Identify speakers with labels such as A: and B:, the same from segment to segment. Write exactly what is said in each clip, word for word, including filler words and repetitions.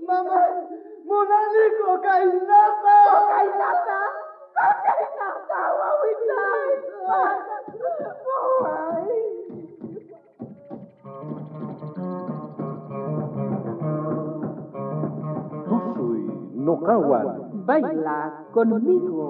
A: Mama, munaniko kay nata.
B: Kay nata? Kay nata, wawitay. Buhay.
C: Pusoy Nokawan.
D: Baila conmigo.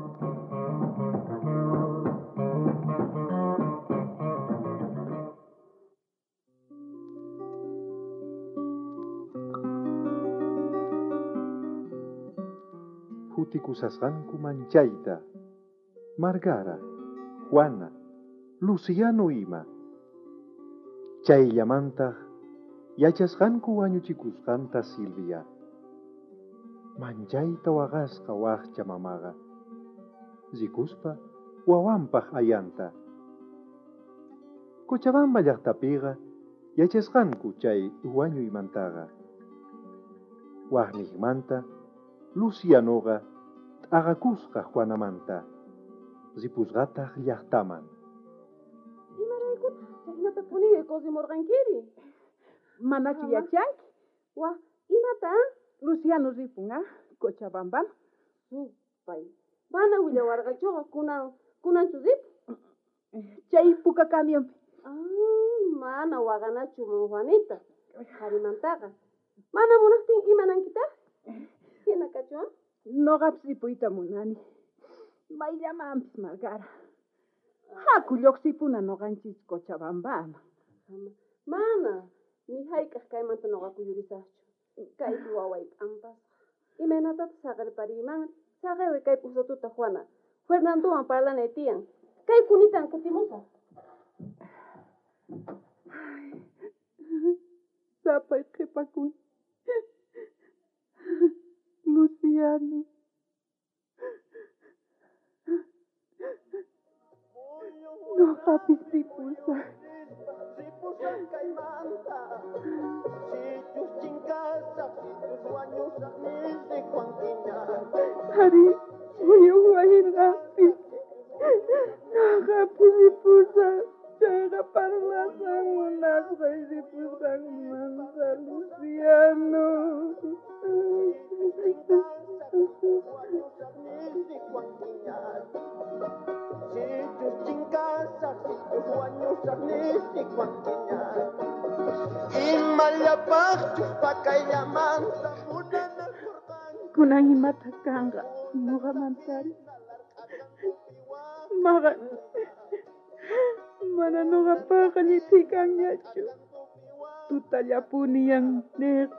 C: Hutikusasqanku manchayta, Margara, Juana, Luciano ima. Chayllamantaq yachasqanku wañuchikusqanta Silvia. Manchayta waqasqa waqcha mamaqa. Zikuspa wawanpaq ayanta. Cochabamba llaqtapiqa yachasqanku chay wañuymantaqa. Waqniqmanta Lucianoqa t'aqakusqa Juanamanta. Zipusqataq llaqtaman.
B: Imaraykutaq chaynata puniqa kusimurqankiri.
D: Manachu yachanki?
B: Wa, imata?
D: Luciano ripun, ah, Cochabamba.
B: Supay. Mana willawarqachuqa kunan kunanchu ripu.
D: Chay puka camion.
B: Ah, mana waqanachu Juanita. Qharimantaqa. Mana munaqtin imanankitaq? Hina kachuan?
D: Noqapas ripuyta munani. Mayllamanpis Margara. Haku lluqsipuna noqanchis Cochabambama.
B: Mana, ni hayk'aq kaymanta noqaku yurisaqchu. Kaypi waway p'ampas. Imaynatapas saqirpariman. Saqaywa kay pusatuta Juana. Fernandowan parlane tiyan. Kay kunitan kutimusa.
D: Sapay qhipakun. Luciano. Noqapis ripusa.
A: Ripusan kaymanta. Sitios chinkasaq, sitios wañusaq nisri Juanquiñante.
D: Hari, uyuq wayrapi. Noqapis ripusa. Chayqa parlasan munasqay ripusan manta Luciano. Kunan imata kanqa nuqamantari. Maqa mana nuqapaqa lliphikanñachu. Tutallapuniyan niq.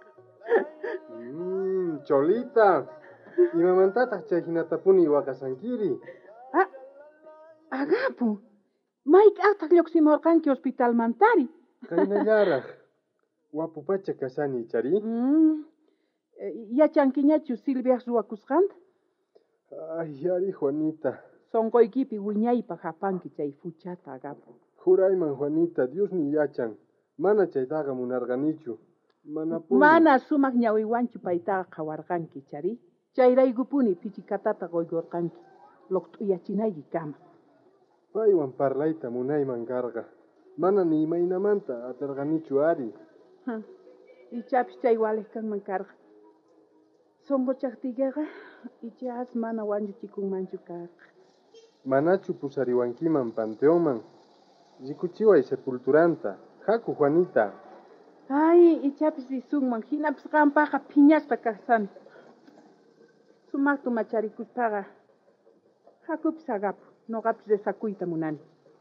E: Mmm, Cholita. Imamantataq chay hinatapuni waqasankiri.
D: Ah, agapu. Mayk'aqtaq lluqsimurqanki hospitalmantari.
E: Kaynallaraq. Wapupacha kasani chari.
D: Mm. Yachankiñachu Silvia ruwakusqanta?
E: Ay, ari Juanita.
D: Sonqoykipi wiñaypaq hapanki chay fuchata agapu.
E: Jurayman Juanita, Dios ni yachan. Mana chaytaqa munarqanichu. Mana puni.
D: Mana sumaq ñawiwanchu paytaqa qhawarqanki chari. Chayraykupuni pichikatata qoykurqanki. Loqt'uyachinayki kama.
E: Paywan parlayta munayman karqa. Mana ni imaynamanta atarqanichu ari.
D: Ha. Ichapis chay walejkanman karqa. Sonqochaqtiykiqa ichas mana wanchuchikunmanchu karqa.
E: Manachu pusariwankiman panteonman. Rikuchiway sepulturanta. Haku Juanita.
D: Ay, ichapis risunman. Hinapis qampaqa phiñaspa kasani. Sumaqtu macharikuspaqa. Hakupis agapu. Noqapis resakuyta munani.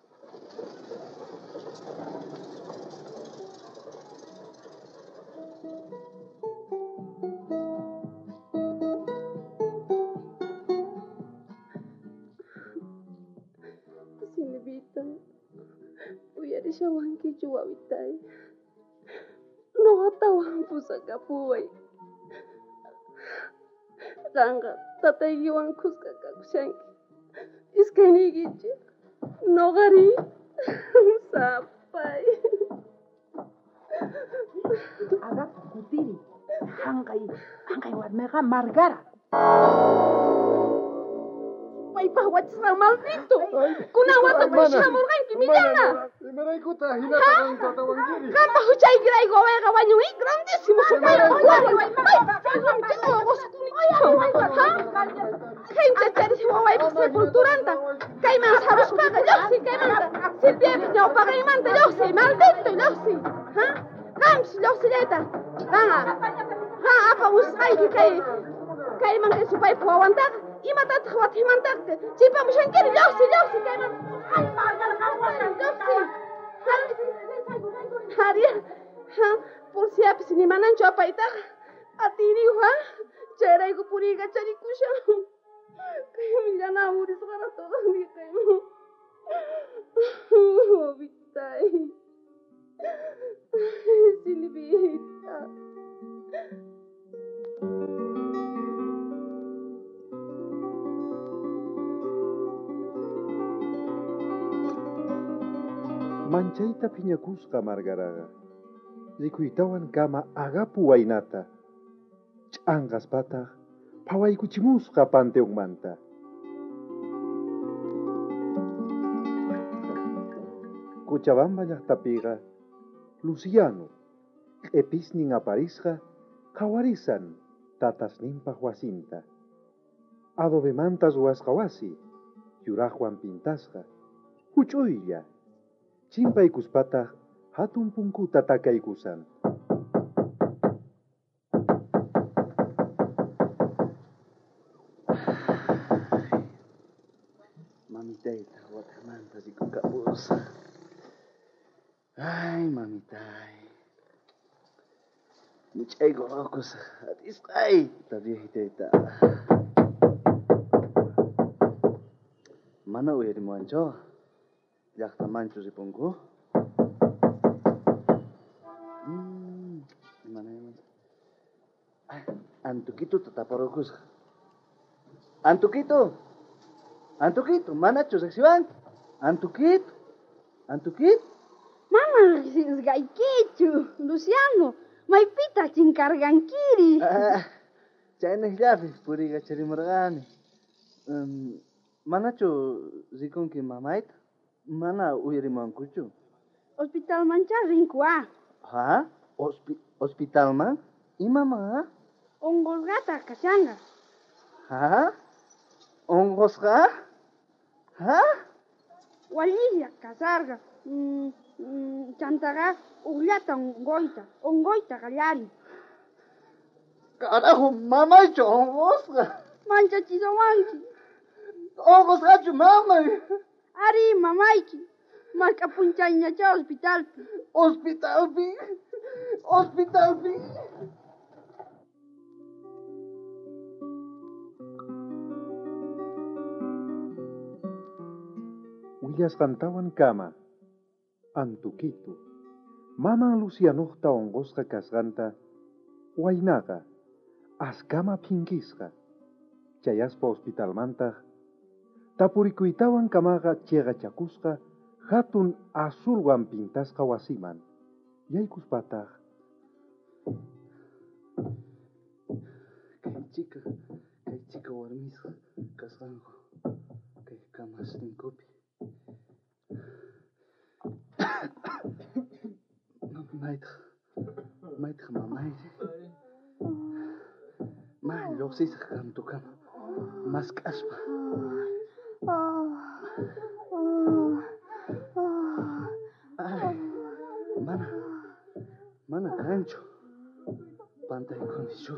B: Silvita, uyarishawankichu wawitay. Noqatawan pusakapuway. Qanqa tataykiwan kuskakakushanki. Iskaynikichi. Noqari. Sapay.
D: Agapu kutiri. Hanqay, hanqay warmiqa Margara. Paypaq wachisqan maldito. Kunan watapushi hamurqanki millana.
E: Imaraykuta hinataqa tatawankiri.
D: Qanpa huchaykirayku wawayqa wañuy grandísimo.
B: caimante, Lucy, maldito Lucy. ¿Ah? Rams, Lucy Leta. Ranga. Ranga, apa usai que cai. Caiman que su pai puede aguantar. Y matar a tu himantarte. Si vamos a enquerir, Lucy, Lucy, caiman. Ay, Lucy. Ariel. Por si apes ni manan chopa ita. Atiri ha. Chera iku puri ga chari kusha. Kayo milana uris para todo mi kayo. Oh, Vitay. Silvita.
C: Manchaita piñacusca margaraga. Zikuitawan kama agapu wainata. Changas patag. Pawai kuchimusca panteong manta. Cochabamba llaqtapiqa Luciano q'ipisnin aparisqa qhawarisan tatasninpaq wasinta. Adobemantas ruwasqa wasi yuraqwan pintasqa huch'uylla chimpaykuspataq hatun punkuta takaykusan.
F: Mamitayta watamanta rikukapusa. Ay, mamitay. Muchay gorocos. Atisqay. Ta viejitayta. Mana uyarimuancho. Llaqtamanchu ripunku. Mm, mana mana. Ay, antuquito tataparocos. Antuquito. Antuquito, mana chusaqsiwan. Antuquito. Antuquito.
G: Mama, Gaikichu, Luciano, may pita chinkargankiri.
F: Ah, chayna llavi, puriga charimargani. Um, manachu zikunki mamait, mana uyarimankuchu.
G: Hospital mancha rinkua.
F: Ha? Hospi hospital man? Ima ma?
G: Ongos gata kasanga.
F: Ha? Ongos ga? Ha?
G: Walilla kasarga. Mm. Chantaga ullata ongoita, ongoita gallari.
F: Carajo, mamá, yo ongosga.
G: Mancha chisowanki.
F: Ongosga chu mamá.
G: Ari mamaiki. Marca punchaña cha hospital.
F: Hospital pi. Hospital pi.
C: Willas cantaban kama. Antuquito. Mama Lucianohta ongosqa kasqanta waynaqa askama phinkisqa. Chayaspa hospitalmantaq tapurikuytawan kamaqa chiqachakusqa hatun azulwan pintasqa wasiman. Yaykuspataq
F: Kay chica, kay chica warmisqa kasqanku. Kay kamastinkupi. Maitha, maitha mamay. May loxis kam tukam. Mas kaspa. Ay, mana, mana kancho. Pantay kondisyo.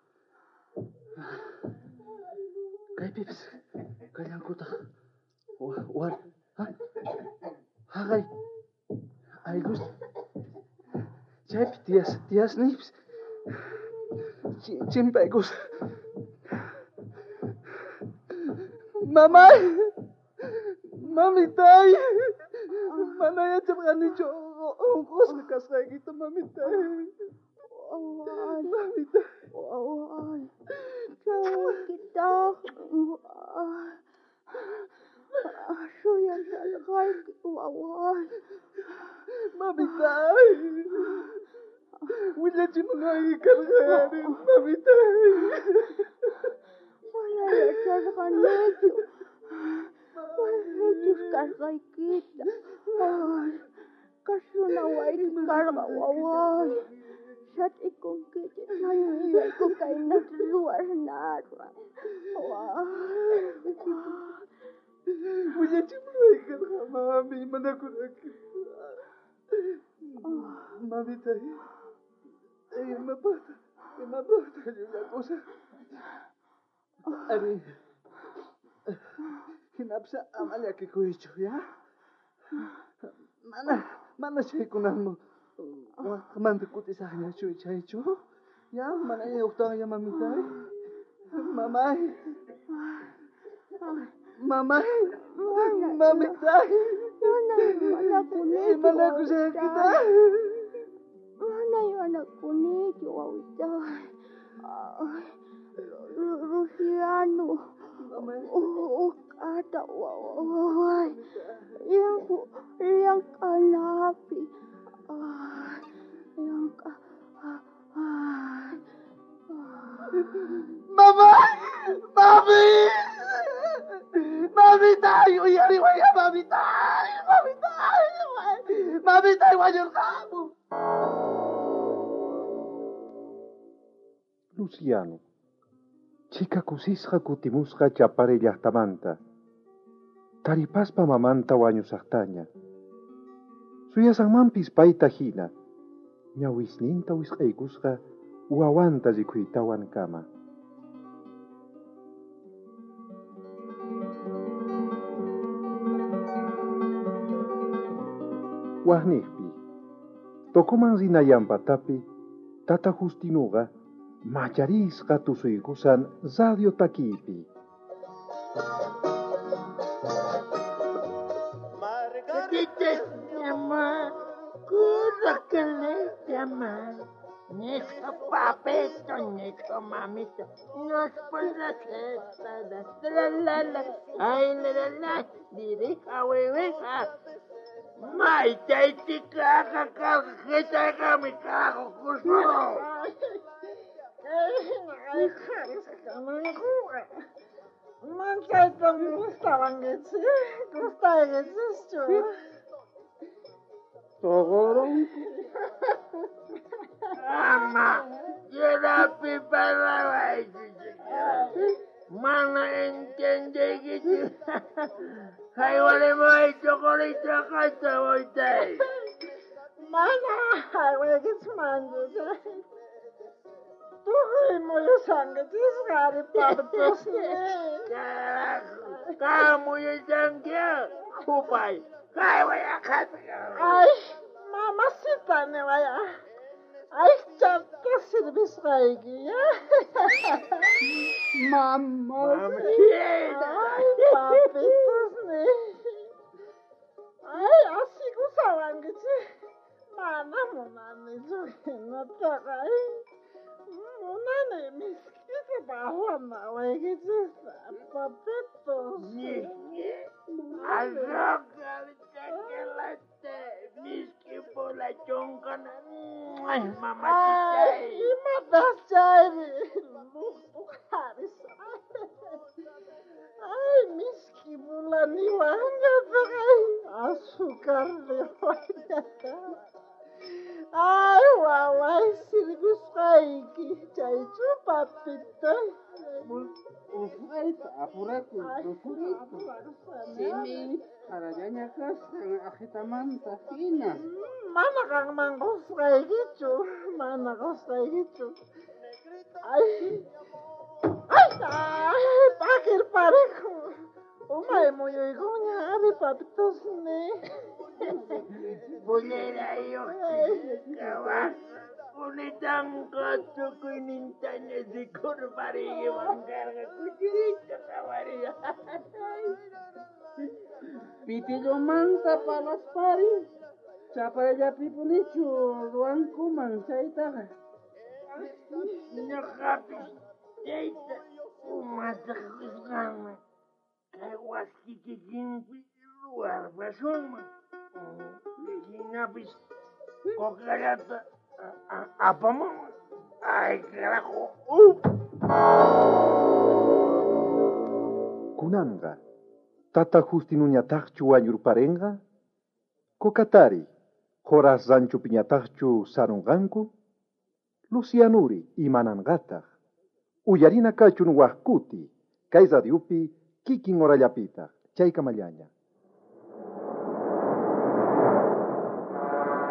F: Kay pips, kayang kuta. War, ha? Hagay. Ay gusto. Chep, tias, tias nips. Chimpegos. Mamay! Mamitay! Manaya chapanicho. Ongkos kakasay kita mamitay. Mamitay.
G: Jawab kita. Aso yang salakay. Wawan.
F: Mamitay! Wala si mga ikargarin, mamitay!
G: Wala ya salakay medyo. Medyo salakay kita. Kaso naway karga wawan. Sat ikong kita nangyay ko kay natluar na. Wawan.
F: Wala si mga ikargarin, mami, manakunag. Mamita, eh, mapata, eh, mapata yung cosa. Ari, hinapsa amalya ke kuicho, ya? Mana, mana siya kunan mo. Kamanda kuti sa kanya, chuy chay chu. Ya, mana yung utang ya mamita. Mamay. Mamay. Mamita.
G: Mana yung anak ko nito?
F: Mana ko sa kita.
G: Mana yung anak ko nito, Wawita? Luciano. Oo, kata, wawaway. Yang ko, yang kalapi. Ah, yang ka, ah,
F: Mama! Mami! Mami tayo! Uyari waya! Mami tayo! Mami tayo! Mami tayo! Wajar kamu!
C: Luciano, chica kusisqa kutimusqa chapare llaqtamanta. Taripaspa mamanta wañusaqtaña. Suyasanmanpis payta hina. Ñawisninta wisqaykusqa wawanta rikhuytawan kama. Wahniqpi, tokuman rinayanpatapi, tata Justinuqa macharisqa tusuykusan radio takipi.
H: Margarita, llama, cura que le llama. Nico papito, nico mamita, nos por la cesta, la la la, ay la la la, dirija hueveja. Mai, te te caga, caga, que te caga mi cago, justo. Ay, caga, Manca itong gustaban gitsi, gustay gitsi şu.
E: Togorong.
H: Ama, yarapi para baiti. Mana entiende gitsi. Haywale mai chocolate kayta boitay. Mana haywale gitsi manjı. Tuhoy mo yung sangit, isgari papatos niya. Kamu yung sangit, kupay. Kaya waya ka. Ay, mamasita ni waya. Ay, chapta silbis kaigi. Mama. Ay, papitos ni. Ay, asiku sawan gitsi. Mana mo na ni Juhin na takay. Una de mis que bajo na way que papetos. Azoka chocolate, mis que bola choncan. Ay, mamá. Ay, matas chari. Luto haris. Ay, mis que bola ni wanga tagay. Azúcar de hoy. Ay, waway, silbis kaigi, chaychu papito.
D: Ay, apurate, apurito. Sini, karayanya kas, agitamanta fina.
H: Mana kang mangkos kaigi chu, mana kos kaigi chu. Ay, ay, ay, pakir pareku. Umay mo yung igunya, abi papitos ni. Bulera yo, kawan. Unitang kato ko nintanya di kurbari yung karga kuchirito kawari.
D: Pitilo manta palas pari. Chapara ya pipunichu, ruang kumang chaita.
H: Nakapis, chaita, umatak kusama. Kaya waski kikimpi luar basuma. Hinapis, kokarata, apa mo? Ay, carajo. Uh!
C: Kunanga, tata Justinuñataqchu wañurparenqa, kokatari, horas ranchu piñataqchu sarunqanku, Lucianuri imananqataq, uyarina kachun waqkuti, kay radiupi kikin orallapitaq, chayka mallaña.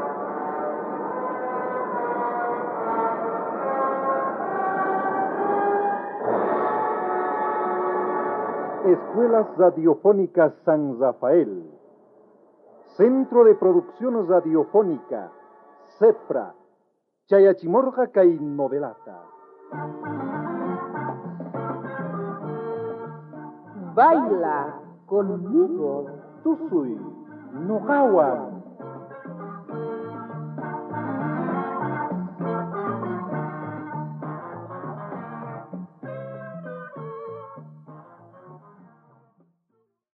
C: Escuelas Radiofónicas San Rafael, Centro de Producción Radiofónica, CEPRA, Chayachimorja Kay Novelata.
D: Baila conmigo.
C: Tú soy Nogawa